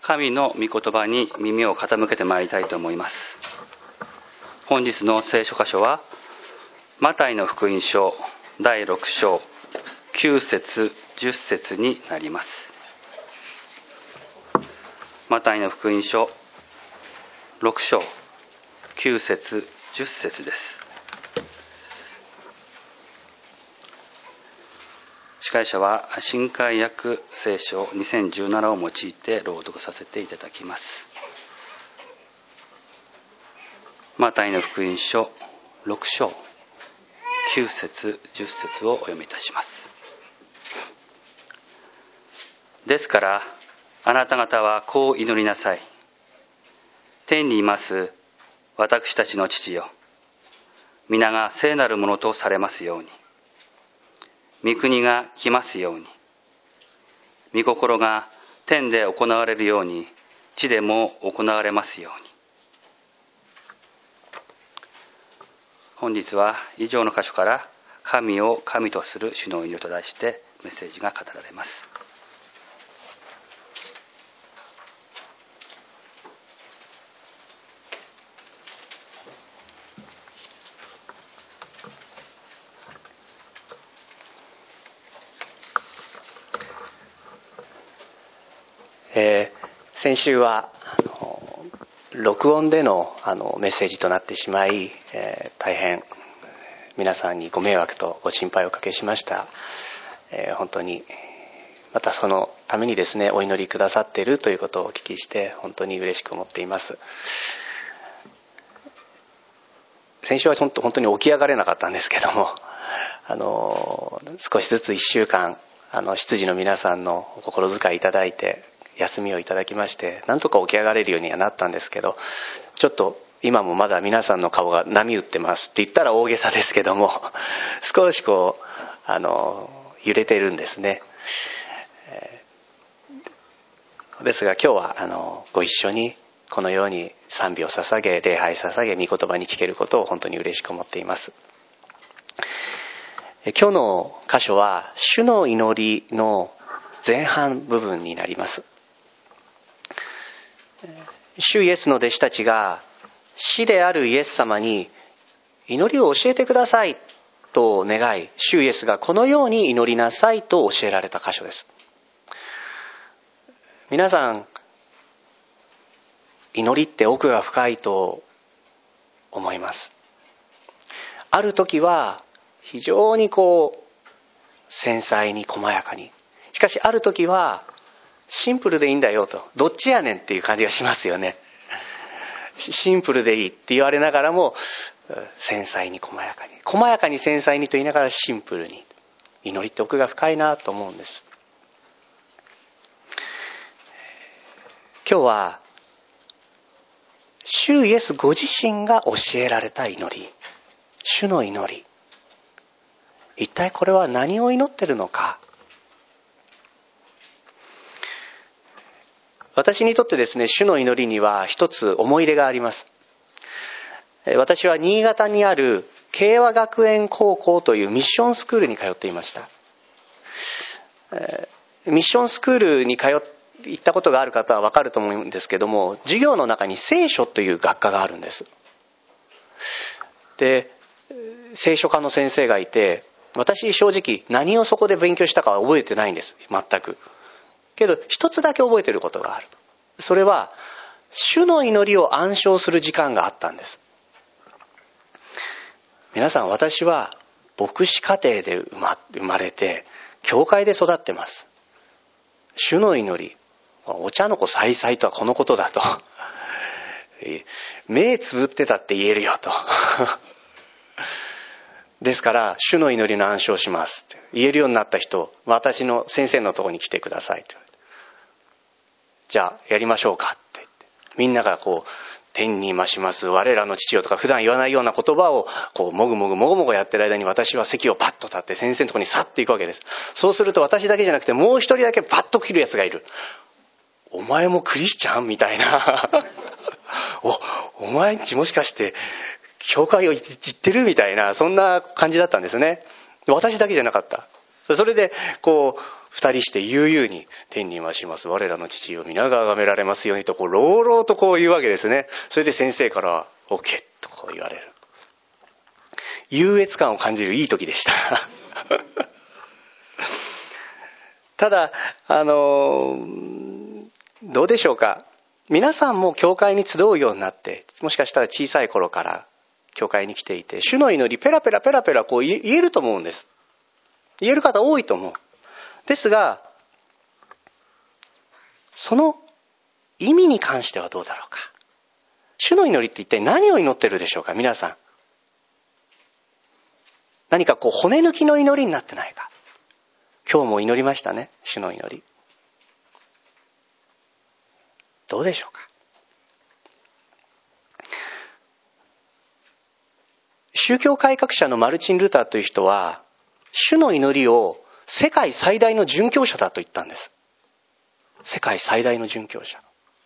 神の御言葉に耳を傾けてまいりたいと思います。本日の聖書箇所はマタイの福音書第6章9節10節になります。マタイの福音書6章9節10節です。司会者は新海訳聖書2017を用いて朗読させていただきます。マタイの福音書6章9節10節をお読みいたします。ですからあなた方はこう祈りなさい。天にいます私たちの父よ、皆が聖なるものとされますように、御国が来ますように、御心が天で行われるように地でも行われますように。本日は以上の箇所から神を神とする主の祈りと題してメッセージが語られます。 先週は録音でのメッセージとなってしまい、大変皆さんにご迷惑とご心配をおかけしました。本当にまたそのためにですね、お祈りくださっているということをお聞きして本当に嬉しく思っています。先週は本当に起き上がれなかったんですけども、少しずつ1週間執事の皆さんのお心遣いいただいて休みをいただきまして、なんとか起き上がれるようにはなったんですけど、ちょっと今もまだ皆さんの顔が波打ってますって言ったら大げさですけども、少し揺れているんですね。ですが今日はご一緒にこのように賛美を捧げ、礼拝捧げ、御言葉に聞けることを本当に嬉しく思っています。今日の箇所は主の祈りの前半部分になります。主イエスの弟子たちが師であるイエス様に祈りを教えてくださいと願い、主イエスがこのように祈りなさいと教えられた箇所です。皆さん、祈りって奥が深いと思います。ある時は非常に繊細に細やかに、しかしある時はシンプルでいいんだよと、どっちやねんっていう感じがしますよね。シンプルでいいって言われながらも繊細に細やかに、細やかに繊細にと言いながらシンプルに。祈りって奥が深いなと思うんです。今日は主イエスご自身が教えられた祈り、主の祈り、一体これは何を祈っているのか。私にとってですね、主の祈りには一つ思い出があります。私は新潟にある慶和学園高校というミッションスクールに通っていました。ミッションスクールに行ったことがある方は分かると思うんですけども、授業の中に聖書という学科があるんです。で、聖書科の先生がいて、私正直何をそこで勉強したかは覚えてないんです、全く。けど一つだけ覚えていることがある。それは主の祈りを暗唱する時間があったんです。皆さん、私は牧師家庭で生まれて教会で育ってます。主の祈り、お茶の子さいさいとはこのことだと。目つぶってたって言えるよと。ですから主の祈りの暗唱しますって言えるようになった人、私の先生のところに来てくださいと。じゃあやりましょうかって言って、みんなが天にまします我らの父よとか普段言わないような言葉をもぐもぐもごもごやってる間に、私は席をパッと立って先生のところに去っていくわけです。そうすると私だけじゃなくてもう一人だけパッと来るやつがいる。お前もクリスチャンみたいなお前んちもしかして教会を行ってるみたいな、そんな感じだったんですね。私だけじゃなかった。それで二人して悠々に天に増します我らの父よ皆が崇められますようにと朗々と言うわけですね。それで先生から OK と言われる。優越感を感じるいい時でしたただどうでしょうか。皆さんも教会に集うようになって、もしかしたら小さい頃から教会に来ていて、主の祈りペラペラ言えると思うんです。言える方多いと思う。ですが、その意味に関してはどうだろうか。主の祈りって一体何を祈ってるでしょうか、皆さん。何か骨抜きの祈りになってないか。今日も祈りましたね、主の祈り。どうでしょうか。宗教改革者のマルチン・ルターという人は、主の祈りを世界最大の殉教者だと言ったんです。世界最大の殉教者。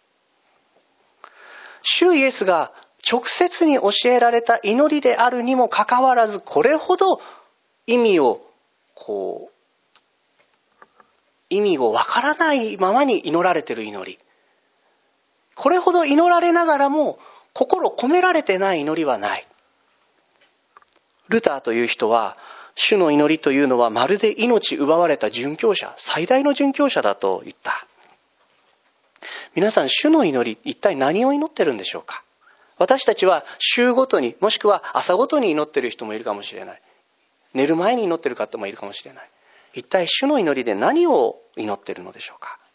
主イエスが直接に教えられた祈りであるにもかかわらず、これほど意味をわからないままに祈られている祈り。これほど祈られながらも心込められてない祈りはない。ルターという人は、主の祈りというのはまるで命奪われた殉教者、最大の殉教者だと言った。皆さん、主の祈り、一体何を祈ってるんでしょうか。私たちは週ごとに、もしくは朝ごとに祈っている人もいるかもしれない。寝る前に祈っている方もいるかもしれない。一体主の祈りで何を祈っているのでしょうか。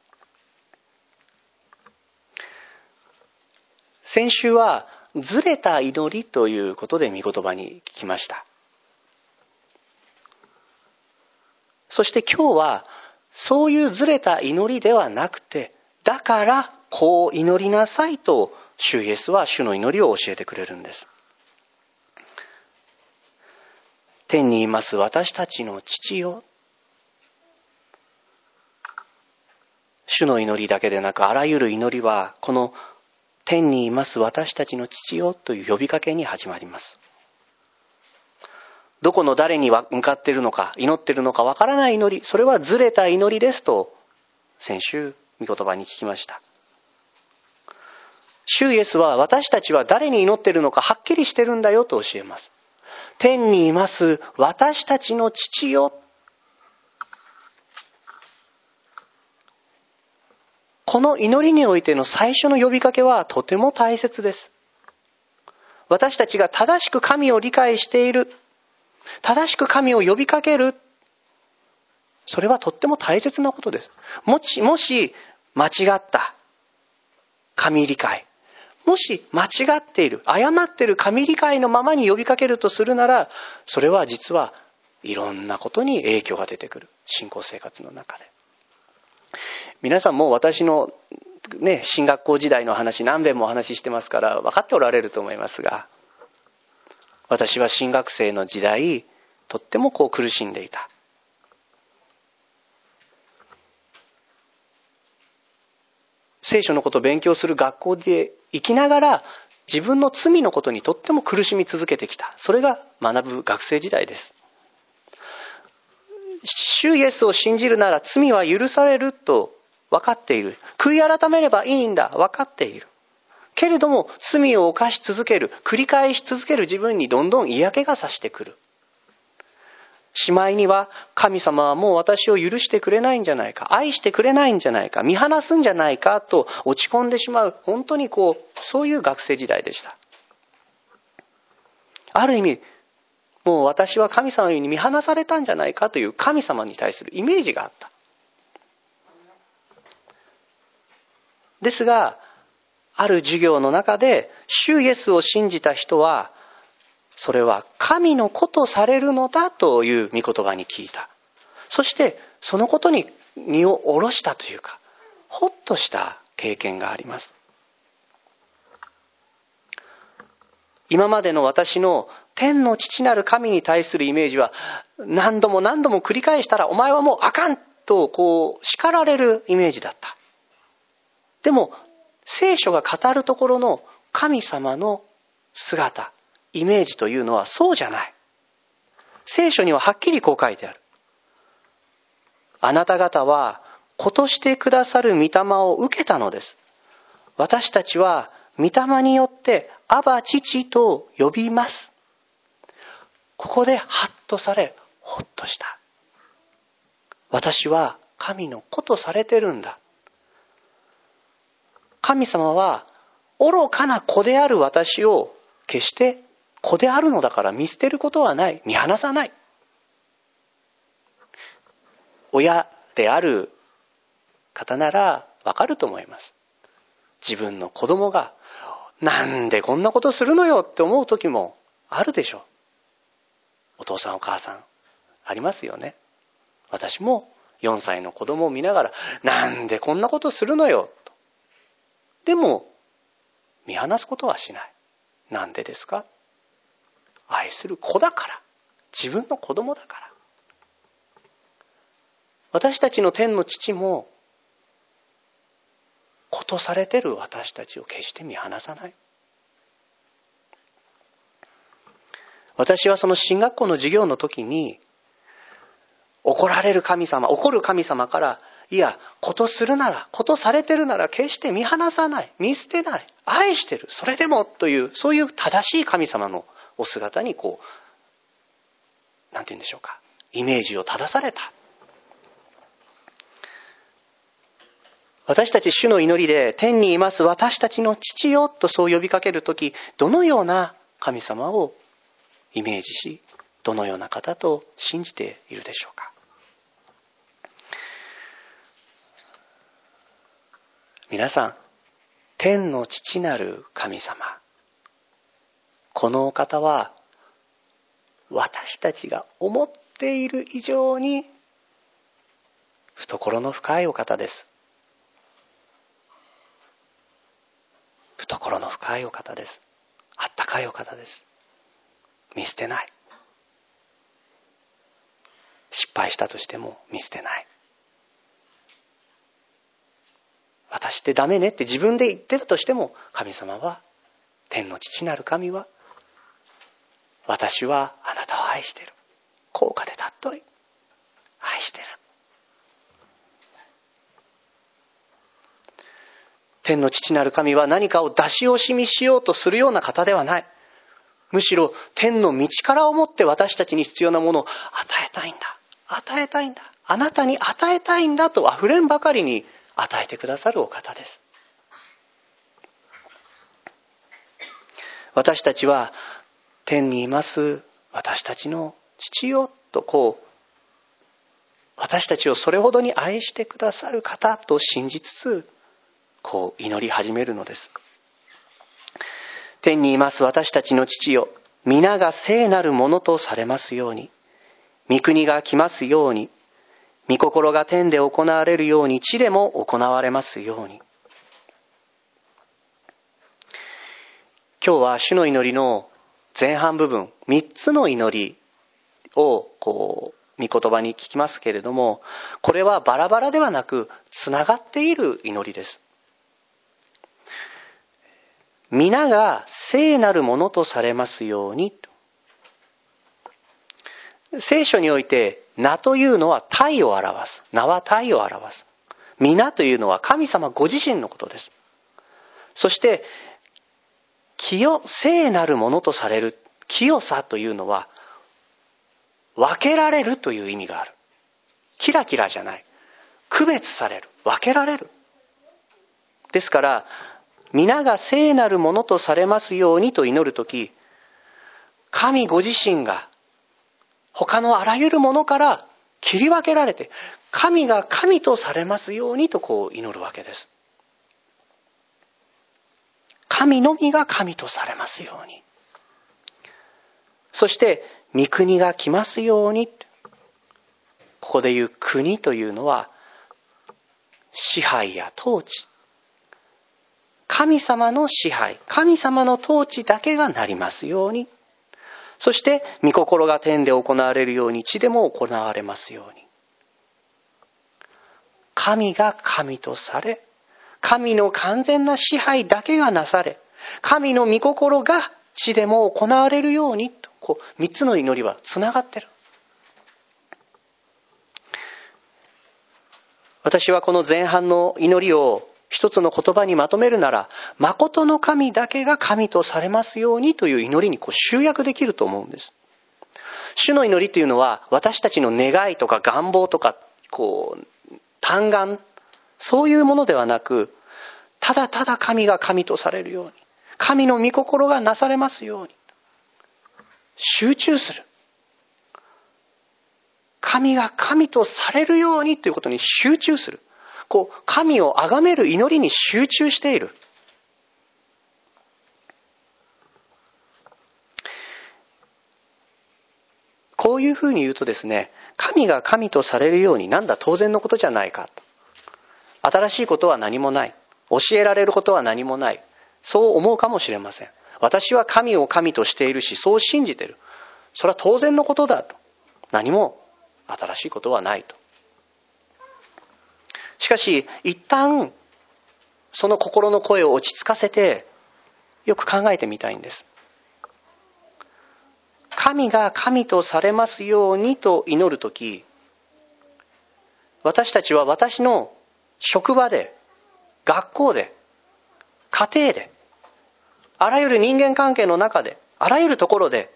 先週はずれた祈りということで御言葉に聞きました。そして今日はそういうずれた祈りではなくて、だからこう祈りなさいと主イエスは主の祈りを教えてくれるんです。天にいます私たちの父よ。主の祈りだけでなく、あらゆる祈りはこの天にいます私たちの父よという呼びかけに始まります。どこの誰に向かっているのか、祈っているのかわからない祈り、それはずれた祈りですと先週御言葉に聞きました。主イエスは私たちは誰に祈っているのかはっきりしてるんだよと教えます。天にいます私たちの父よ。この祈りにおいての最初の呼びかけはとても大切です。私たちが正しく神を理解している、正しく神を呼びかける、それはとっても大切なことです。もし間違った神理解、もし間違っている、誤っている神理解のままに呼びかけるとするなら、それは実はいろんなことに影響が出てくる。信仰生活の中で。皆さんも私の進学校時代の話何遍もお話ししてますから分かっておられると思いますが、私は進学生の時代とっても苦しんでいた。聖書のことを勉強する学校で生きながら自分の罪のことにとっても苦しみ続けてきた。それが学ぶ学生時代です。主イエスを信じるなら罪は許されると分かっている。悔い改めればいいんだ、分かっている。けれども罪を犯し続ける、繰り返し続ける自分にどんどん嫌気がさしてくる。しまいには神様はもう私を許してくれないんじゃないか、愛してくれないんじゃないか、見放すんじゃないかと落ち込んでしまう、本当にそういう学生時代でした。ある意味もう私は神様に見放されたんじゃないかという神様に対するイメージがあった。ですが、ある授業の中で主イエスを信じた人は、それは神の子とされるのだという御言葉に聞いた。そしてそのことに身を下ろしたというか、ほっとした経験があります。今までの私の天の父なる神に対するイメージは、何度も何度も繰り返したらお前はもうあかんと叱られるイメージだった。でも聖書が語るところの神様の姿、イメージというのはそうじゃない。聖書にははっきりこう書いてある。 あなた方は子としてくださる御霊を受けたのです。私たちは御霊によってアバ父と呼びます。ここでハッとされ、ほっとした。私は神の子とされてるんだ。神様は愚かな子である私を決して子であるのだから見捨てることはない。見放さない。親である方ならわかると思います。自分の子供がなんでこんなことするのよって思う時もあるでしょう。お父さんお母さんありますよね。私も4歳の子供を見ながらなんでこんなことするのよと。でも見放すことはしない。なんでですか？愛する子だから。自分の子供だから。私たちの天の父も子とされてる私たちを決して見放さない。私はその進学校の授業の時に怒る神様から、いや、子とするなら、子とされてるなら決して見放さない、見捨てない、愛してる、それでもという、そういう正しい神様のお姿になんて言うんでしょうか、イメージを正された。私たち主の祈りで天にいます私たちの父よとそう呼びかけるとき、どのような神様をイメージし、どのような方と信じているでしょうか。皆さん、天の父なる神様、このお方は私たちが思っている以上に懐の深いお方です。懐の深いお方です。あったかいお方です。見捨てない。失敗したとしても見捨てない。私ってダメねって自分で言ってたとしても、神様は、天の父なる神は、私はあなたを愛している。高価で尊い。愛している。天の父なる神は何かを出し惜しみしようとするような方ではない。むしろ天の道からをもって私たちに必要なものを与えたいんだ。与えたいんだ。あなたに与えたいんだと溢れんばかりに与えてくださるお方です。私たちは天にいます私たちの父よと私たちをそれほどに愛してくださる方と信じつつ祈り始めるのです。天にいます私たちの父よ、皆が聖なるものとされますように、御国が来ますように、御心が天で行われるように地でも行われますように。今日は主の祈りの前半部分、3つの祈りを御言葉に聞きますけれども、これはバラバラではなくつながっている祈りです。皆が聖なるものとされますように。聖書において名というのは体を表す。名は体を表す。皆というのは神様ご自身のことです。そして聖なるものとされる清さというのは分けられるという意味がある。キラキラじゃない。区別される。分けられる。ですから皆が聖なるものとされますようにと祈るとき、神ご自身が他のあらゆるものから切り分けられて、神が神とされますようにと祈るわけです。神のみが神とされますように。そして御国が来ますように。ここでいう国というのは支配や統治。神様の支配、神様の統治だけがなりますように。そして御心が天で行われるように地でも行われますように。神が神とされ、神の完全な支配だけがなされ、神の御心が地でも行われるようにと、3つの祈りはつながってる。 私はこの前半の祈りを一つの言葉にまとめるなら、誠の神だけが神とされますようにという祈りに集約できると思うんです。主の祈りというのは私たちの願いとか願望とか嘆願、そういうものではなく、ただただ神が神とされるように、神の御心がなされますように集中する。神が神とされるようにということに集中する。神を崇める祈りに集中している。こういうふうに言うとですね、神が神とされるように、なんだ当然のことじゃないかと。新しいことは何もない。教えられることは何もない。そう思うかもしれません。私は神を神としているし、そう信じている。それは当然のことだと。何も新しいことはないと。しかし、一旦その心の声を落ち着かせて、よく考えてみたいんです。神が神とされますようにと祈るとき、私たちは私の職場で、学校で、家庭で、あらゆる人間関係の中で、あらゆるところで、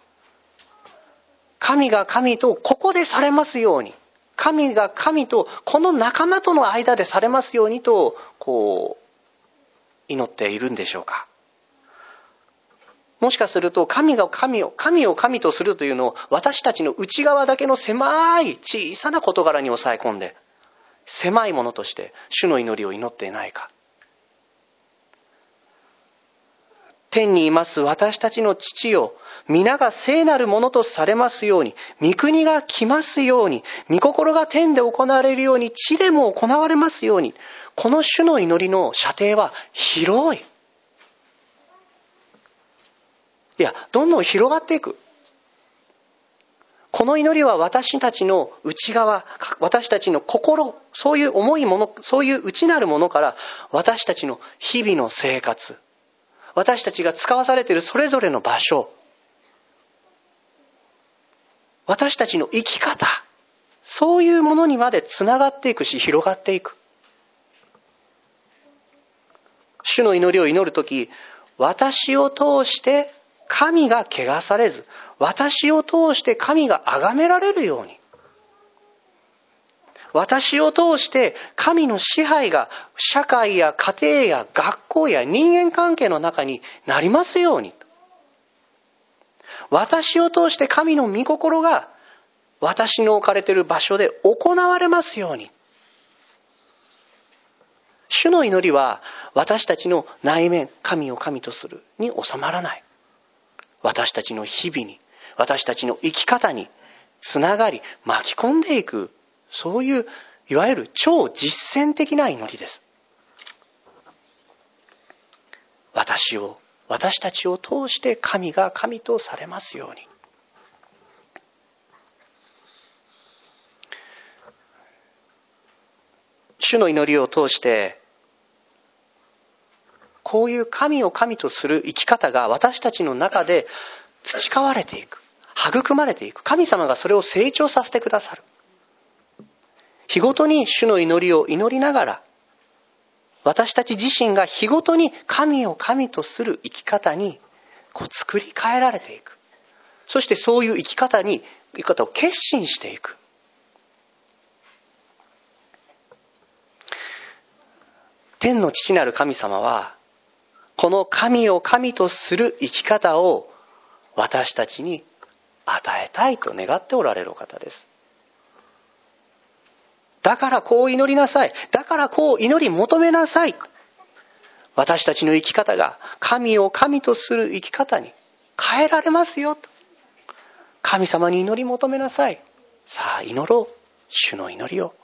神が神とここでされますように、神が神とこの仲間との間でされますようにと祈っているんでしょうか。もしかすると神を神とするというのを私たちの内側だけの狭い小さな事柄に抑え込んで、狭いものとして主の祈りを祈っていないか。天にいます私たちの父よ、皆が聖なるものとされますように、御国が来ますように、御心が天で行われるように地でも行われますように。この主の祈りの射程は広い。どんどん広がっていく。この祈りは私たちの内側、私たちの心、そういう重いもの、そういう内なるものから私たちの日々の生活、私たちが使わされているそれぞれの場所、私たちの生き方、そういうものにまでつながっていくし、広がっていく。主の祈りを祈るとき、私を通して神が汚されず、私を通して神が崇められるように、私を通して神の支配が社会や家庭や学校や人間関係の中になりますように、私を通して神の御心が私の置かれている場所で行われますように。主の祈りは私たちの内面、神を神とするに収まらない。私たちの日々に、私たちの生き方につながり巻き込んでいく、そういういわゆる超実践的な祈りです。私たちを通して神が神とされますように。主の祈りを通してこういう神を神とする生き方が私たちの中で培われていく、育まれていく。神様がそれを成長させてくださる。日ごとに主の祈りを祈りながら、私たち自身が日ごとに神を神とする生き方に作り変えられていく。そしてそういう生き方を決心していく。天の父なる神様は、この神を神とする生き方を私たちに与えたいと願っておられるお方です。だからこう祈りなさい。だからこう祈り求めなさい。私たちの生き方が神を神とする生き方に変えられますよと。神様に祈り求めなさい。さあ祈ろう。主の祈りを。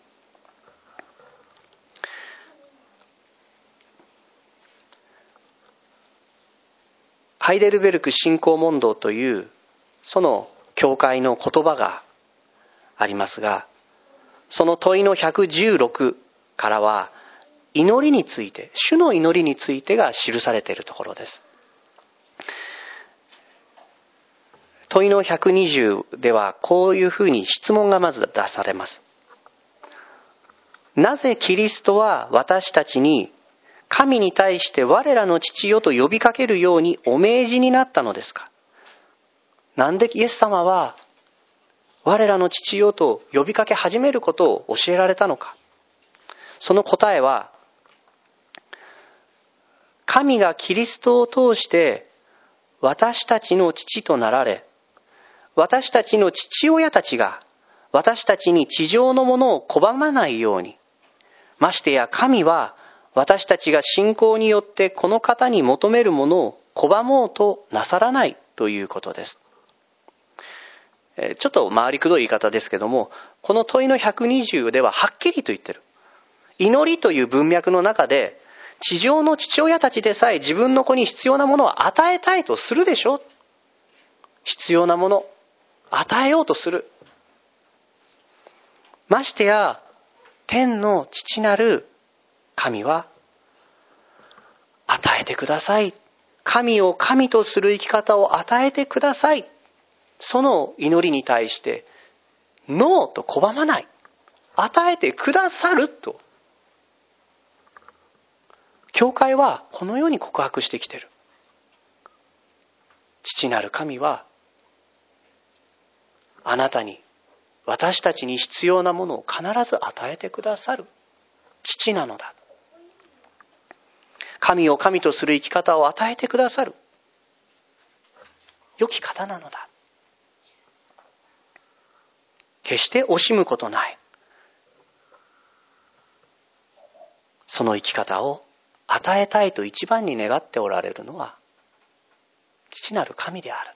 ハイデルベルク信仰問答というその教会の言葉がありますが、その問いの116からは祈りについて、主の祈りについてが記されているところです。問いの120ではこういうふうに質問がまず出されます。 なぜキリストは私たちに神に対して我らの父よと呼びかけるようにお命じになったのですか？なんでイエス様は我らの父よと呼びかけ始めることを教えられたのか。その答えは、神がキリストを通して私たちの父となられ、私たちの父親たちが私たちに地上のものを拒まないように、ましてや神は私たちが信仰によってこの方に求めるものを拒もうとなさらないということです。ちょっと回りくどい言い方ですけども、この問いの120でははっきりと言ってる。祈りという文脈の中で、地上の父親たちでさえ自分の子に必要なものを与えたいとするでしょ。必要なもの、与えようとする。ましてや、天の父なる神は、与えてください。神を神とする生き方を与えてください。その祈りに対して、ノーと拒まない。与えてくださると。教会はこのように告白してきている。父なる神は、あなたに、私たちに必要なものを必ず与えてくださる父なのだ。神を神とする生き方を与えてくださる良き方なのだ。決して惜しむことない。その生き方を与えたいと一番に願っておられるのは父なる神である。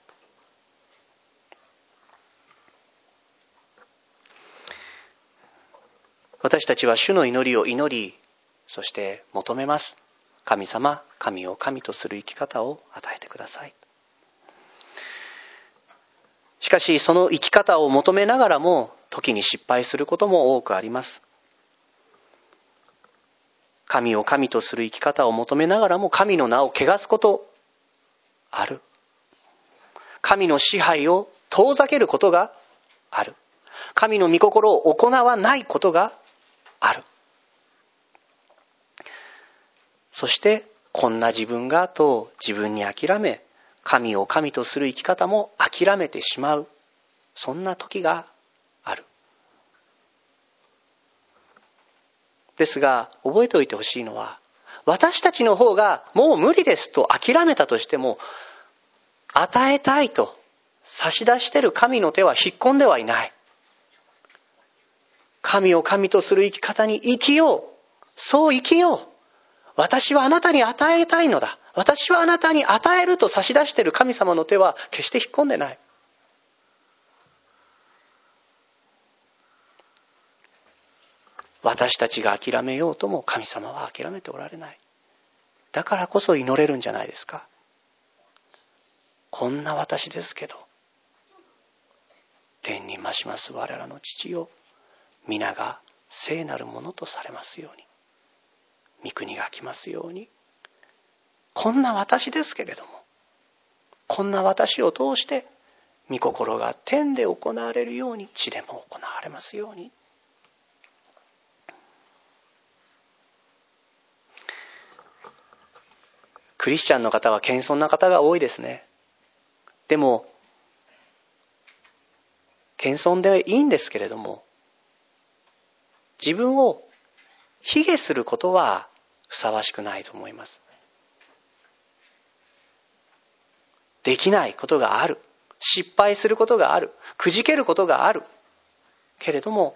私たちは主の祈りを祈り、そして求めます。神様、神を神とする生き方を与えてください。しかしその生き方を求めながらも時に失敗することも多くあります。神を神とする生き方を求めながらも神の名を汚すことある。神の支配を遠ざけることがある。神の御心を行わないことがある。そしてこんな自分がと自分に諦め、神を神とする生き方も諦めてしまう、そんな時がある。ですが覚えておいてほしいのは、私たちの方がもう無理ですと諦めたとしても、与えたいと差し出している神の手は引っ込んではいない。神を神とする生き方に生きよう。そう生きよう。私はあなたに与えたいのだ。私はあなたに与えると差し出している神様の手は決して引っ込んでない。私たちが諦めようとも神様は諦めておられない。だからこそ祈れるんじゃないですか。こんな私ですけど、天に増します我らの父よ、皆が聖なるものとされますように、御国が来ますように。こんな私ですけれども、こんな私を通して御心が天で行われるように地でも行われますように。クリスチャンの方は謙遜な方が多いですね。でも謙遜でいいんですけれども、自分を卑下することはふさわしくないと思います。できないことがある。失敗することがある。くじけることがある。けれども、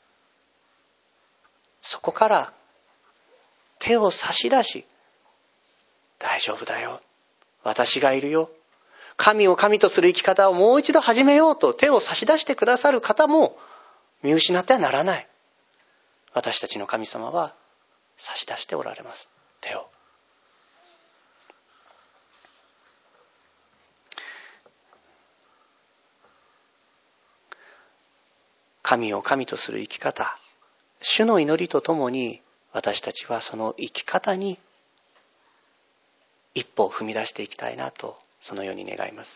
そこから手を差し出し、大丈夫だよ。私がいるよ。神を神とする生き方をもう一度始めようと手を差し出してくださる方も見失ってはならない。私たちの神様は差し出しておられます。手を。神を神とする生き方、主の祈りとともに私たちはその生き方に一歩を踏み出していきたいなと、そのように願います。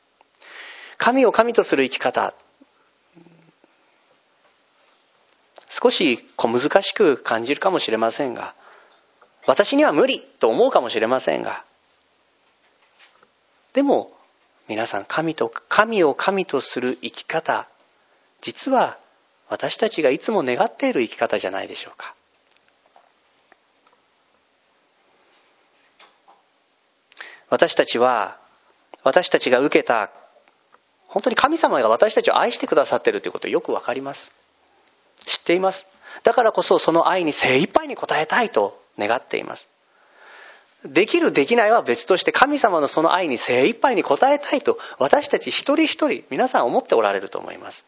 神を神とする生き方、 少し小難しく感じるかもしれませんが、私には無理と思うかもしれませんが、でも皆さん、神を神とする生き方、実は私たちがいつも願っている生き方じゃないでしょうか。私たちが受けた、本当に神様が私たちを愛してくださっているということをよくわかります。知っています。だからこそその愛に精一杯に応えたいと願っています。できるできないは別として、神様のその愛に精一杯に応えたいと私たち一人一人皆さん思っておられると思います。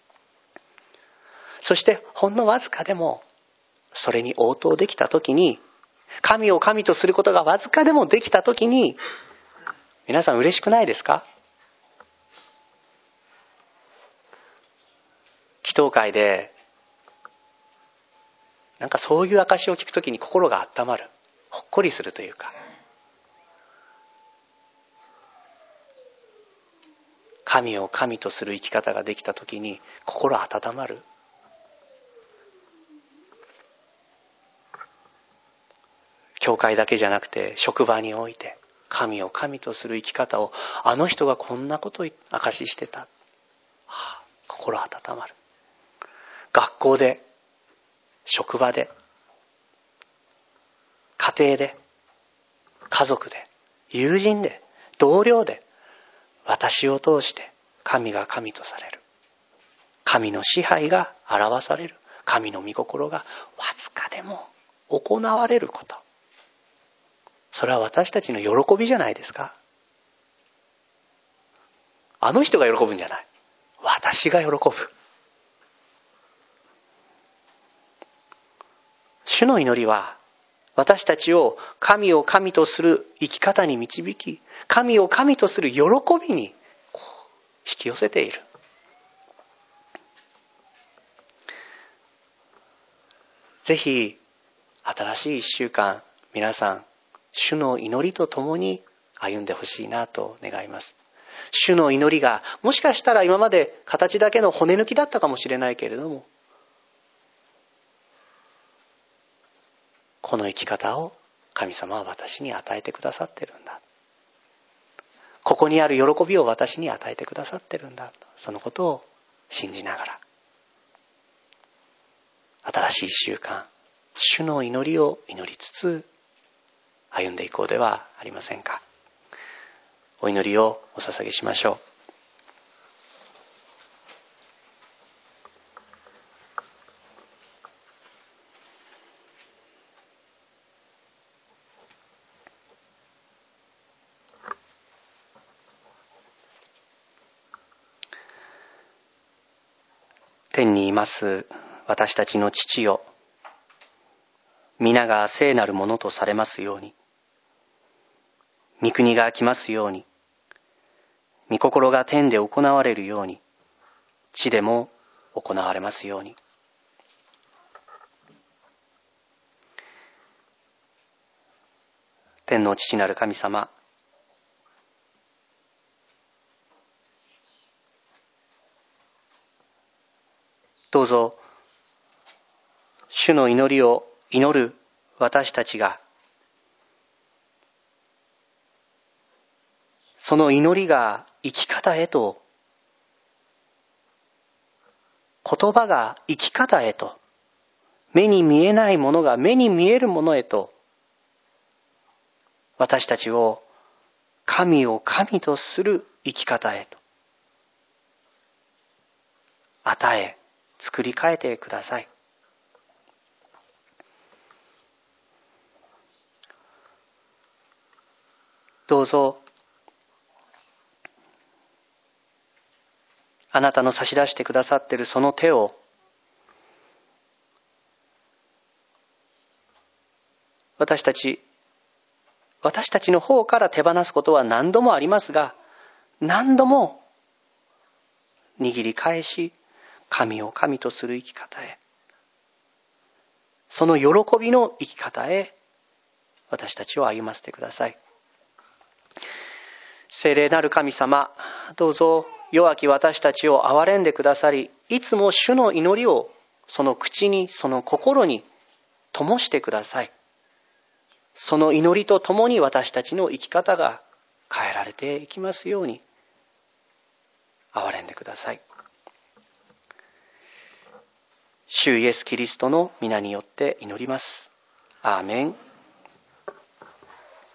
そしてほんのわずかでもそれに応答できたときに、神を神とすることがわずかでもできたときに、皆さん嬉しくないですか？祈祷会でなんかそういう証を聞くときに心が温まる、ほっこりするというか、神を神とする生き方ができたときに心温まる。教会だけじゃなくて職場において神を神とする生き方を、あの人がこんなことを証ししてた、心温まる。学校で、職場で、家庭で、家族で、友人で、同僚で、私を通して神が神とされる。神の支配が表される。神の御心がわずかでも行われること。それは私たちの喜びじゃないですか。あの人が喜ぶんじゃない。私が喜ぶ。主の祈りは私たちを神を神とする生き方に導き、神を神とする喜びに引き寄せている。ぜひ新しい1週間、皆さん主の祈りとともに歩んでほしいなと願います。主の祈りがもしかしたら今まで形だけの骨抜きだったかもしれないけれども、この生き方を神様は私に与えてくださってるんだ。ここにある喜びを私に与えてくださってるんだ。そのことを信じながら、新しい1週間、主の祈りを祈りつつ歩んでいこうではありませんか。お祈りをお捧げしましょう。天にいます私たちの父よ、皆が聖なるものとされますように、御国が来ますように、御心が天で行われるように、地でも行われますように。天の父なる神様、どうぞ主の祈りを祈る私たちが、その祈りが生き方へと、言葉が生き方へと、目に見えないものが目に見えるものへと、私たちを神を神とする生き方へと与え、作り変えてください。どうぞあなたの差し出してくださっているその手を、私たちの方から手放すことは何度もありますが、何度も握り返し、神を神とする生き方へ、その喜びの生き方へ私たちを歩ませてください。聖霊なる神様、どうぞ弱き私たちを憐れんでくださり、いつも主の祈りをその口に、その心に灯してください。その祈りとともに私たちの生き方が変えられていきますように、憐れんでください。主イエスキリストの皆によって祈ります。アーメン。